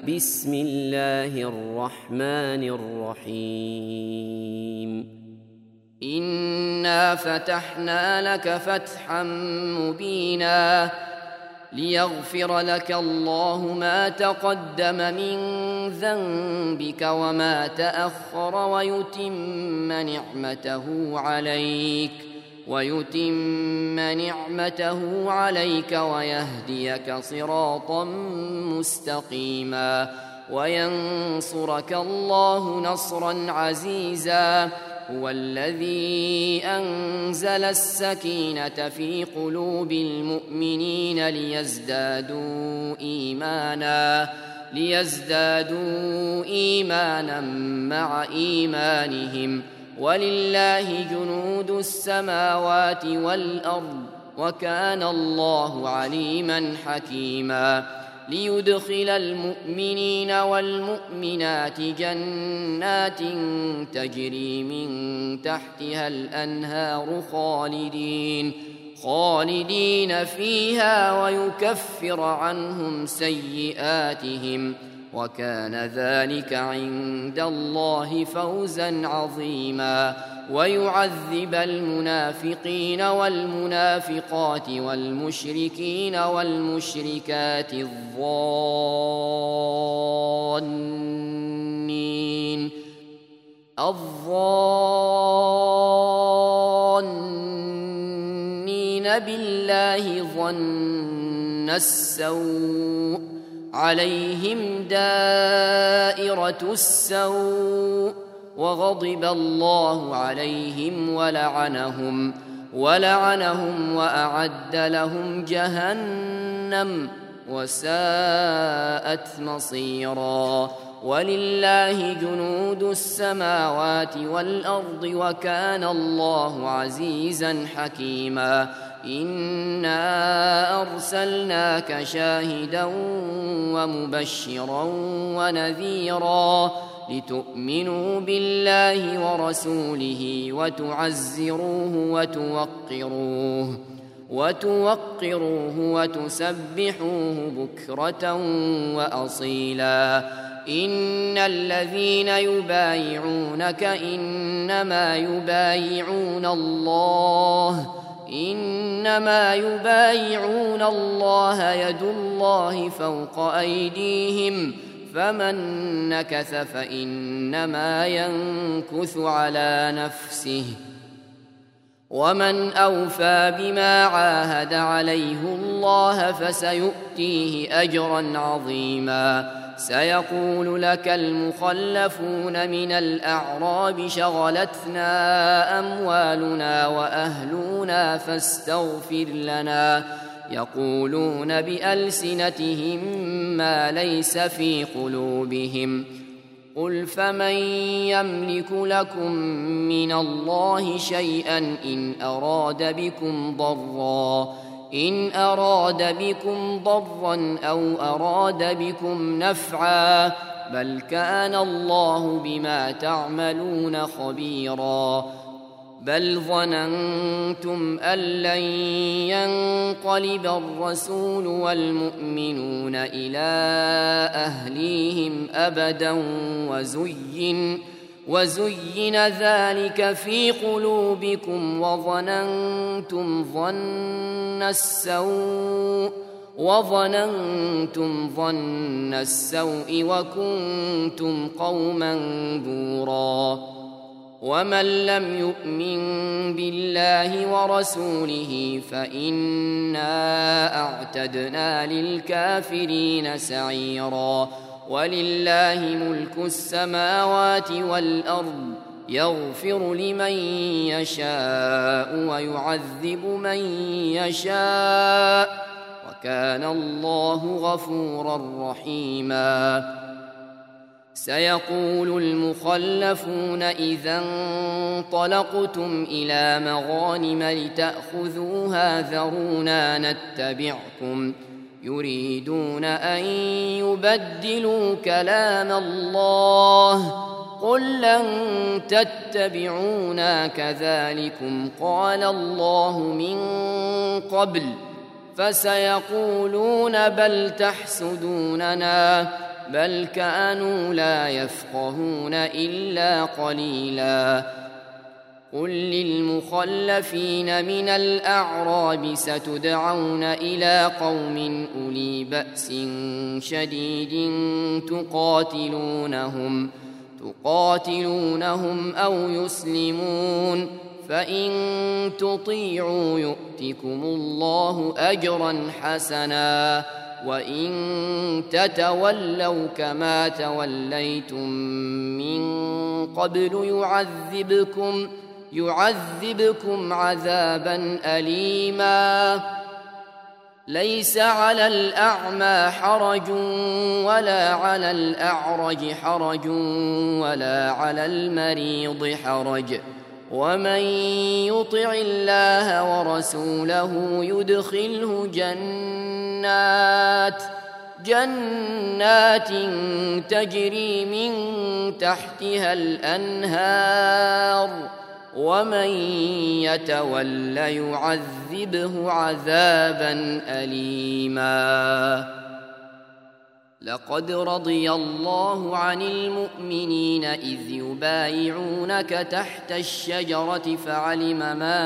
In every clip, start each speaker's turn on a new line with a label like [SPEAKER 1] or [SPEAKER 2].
[SPEAKER 1] بسم الله الرحمن الرحيم إنا فتحنا لك فتحا مبينا ليغفر لك الله ما تقدم من ذنبك وما تأخر ويتم نعمته عليك ويهديك صراطا مستقيما وينصرك الله نصرا عزيزا هو الذي أنزل السكينة في قلوب المؤمنين ليزدادوا إيمانا مع إيمانهم ولله جنود السماوات والأرض وكان الله عليما حكيما ليدخل المؤمنين والمؤمنات جنات تجري من تحتها الأنهار خالدين فيها ويكفر عنهم سيئاتهم وكان ذلك عند الله فوزا عظيما ويعذب المنافقين والمنافقات والمشركين والمشركات الظانين بالله ظن السوء عليهم دائرة السوء وغضب الله عليهم ولعنهم وأعد لهم جهنم وساءت مصيرا ولله جنود السماوات والأرض وكان الله عزيزا حكيما إنا أرسلناك شاهدا ومبشرا ونذيرا لتؤمنوا بالله ورسوله وتعزروه وتوقروه وتسبحوه بكرة وأصيلا إن الذين يبايعونك إنما يبايعون الله يد الله فوق أيديهم فمن نكث فإنما ينكث على نفسه ومن أوفى بما عاهد عليه الله فسيؤتيه أجرا عظيما سيقول لك المخلفون من الأعراب شغلتنا أموالنا وأهلنا فاستغفر لنا يقولون بألسنتهم ما ليس في قلوبهم قل فمن يملك لكم من الله شيئا إن أراد بكم ضرا أو أراد بكم نفعا بل كان الله بما تعملون خبيرا بل ظننتم أن لن ينقلب الرسول والمؤمنون إلى أهليهم أبدا وزين ذلك في قلوبكم وظننتم ظن السوء وكنتم قوما بورا ومن لم يؤمن بالله ورسوله فإنا أعتدنا للكافرين سعيرا ولله ملك السماوات والأرض يغفر لمن يشاء ويعذب من يشاء وكان الله غفورا رحيما سيقول المخلفون إذا انطلقتم إلى مغانم لتأخذوها ذرونا نتبعكم يريدون أن يبدلوا كلام الله قل لن تتبعونا كذلكم قال الله من قبل فسيقولون بل تحسدوننا بل كانوا لا يفقهون إلا قليلا. قل للمخلفين من الأعراب ستدعون إلى قوم أولي بأس شديد تقاتلونهم أو يسلمون، فإن تطيعوا يؤتكم الله أجرا حسنا، وإن تتولوا كما توليتم من قبل يعذبكم عذابا أليما. ليس على الأعمى حرج ولا على الأعرج حرج ولا على المريض حرج، ومن يطع الله ورسوله يدخله جنات تجري من تحتها الأنهار، ومن يتول يعذبه عذابا أليما. لقد رضي الله عن المؤمنين إذ يبايعونك تحت الشجرة فعلم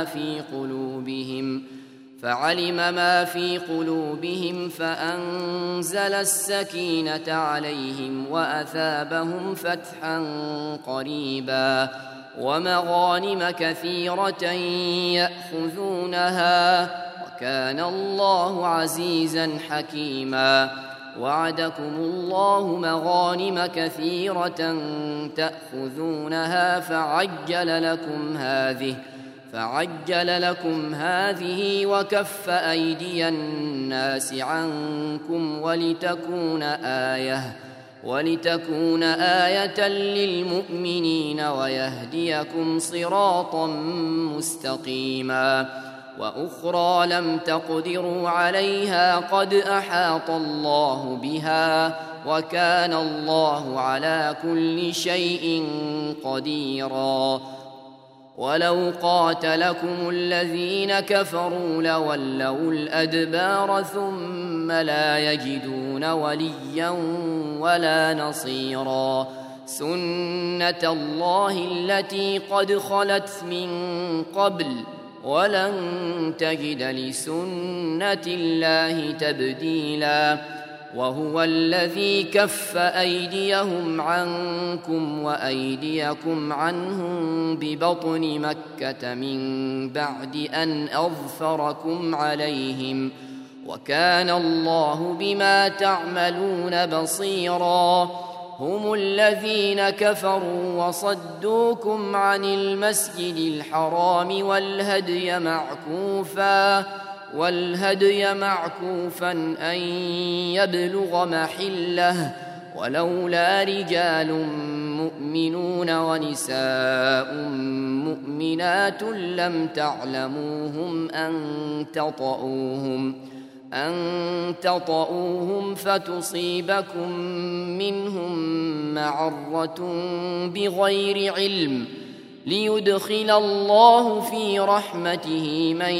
[SPEAKER 1] ما في قلوبهم فأنزل السكينة عليهم وأثابهم فتحا قريبا ومغانم كثيرة يأخذونها، وكان الله عزيزا حكيما. وعدكم الله مغانم كثيرة تأخذونها فعجل لكم هذه وكف أيدي الناس عنكم ولتكون آية للمؤمنين ويهديكم صراطا مستقيما. وأخرى لم تقدروا عليها قد أحاط الله بها، وكان الله على كل شيء قديرا. ولو قاتلكم الذين كفروا لولوا الأدبار ثم لا يجدون وليا ولا نصيرا. سنة الله التي قد خلت من قبل ولن تجد لسنة الله تبديلا. وهو الذي كف أيديهم عنكم وأيديكم عنهم ببطن مكة من بعد أن أظفركم عليهم، وكان الله بما تعملون بصيرا. هم الذين كفروا وصدوكم عن المسجد الحرام والهدي معكوفا أن يبلغ محله، ولولا رجال مؤمنون ونساء مؤمنات لم تعلموهم أن تطؤوهم فتصيبكم منهم معرة بغير علم، ليدخل الله في رحمته من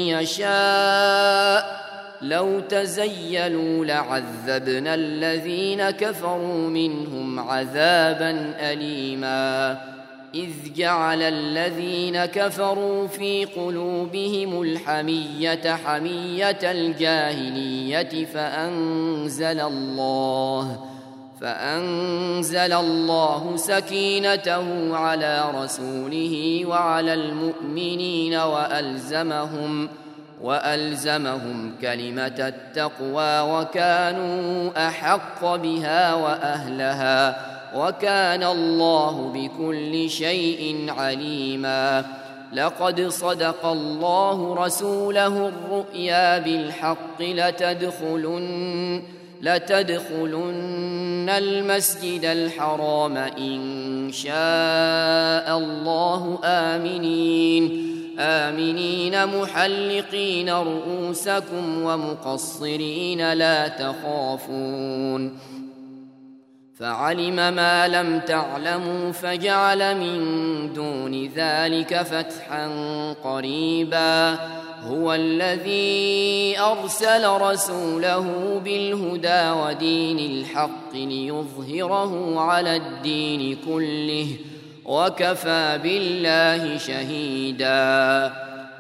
[SPEAKER 1] يشاء. لو تزيلوا لعذبنا الذين كفروا منهم عذابا أليما. إذ جعل الذين كفروا في قلوبهم الحمية حمية الجاهلية فأنزل الله سكينته على رسوله وعلى المؤمنين وألزمهم كلمة التقوى وكانوا أحق بها وأهلها، وكان الله بكل شيء عليما. لقد صدق الله رسوله الرؤيا بالحق لتدخلن المسجد الحرام إن شاء الله آمنين محلقين رؤوسكم ومقصرين لا تخافون، فعلم ما لم تعلموا فجعل من دون ذلك فتحا قريبا هو الذي أرسل رسوله بالهدى ودين الحق ليظهره على الدين كله وكفى بالله شهيدا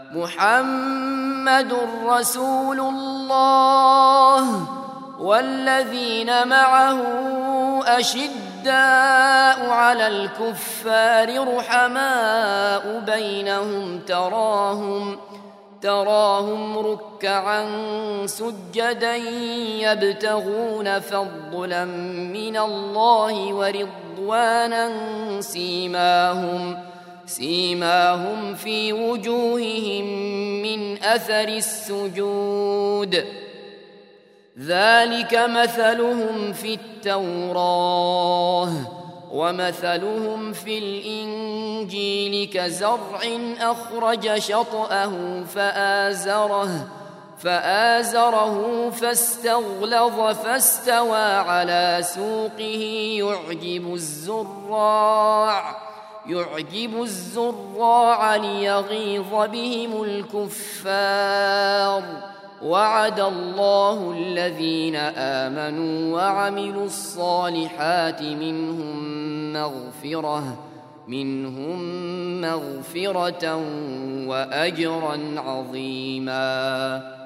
[SPEAKER 1] محمد رسول الله والذين معه أشداء على الكفار رحماء بينهم تراهم ركعا سجدا يبتغون فضلا من الله ورضوانا سيماهم في وجوههم من أثر السجود ذلك مثلهم في التوراة ومثلهم في الإنجيل كزرع أخرج شطأه فآزره فاستغلظ فاستوى على سوقه يعجب الزراع ليغيظ بهم الكفار وعد الله الذين آمنوا وعملوا الصالحات منهم مغفرة وأجرا عظيما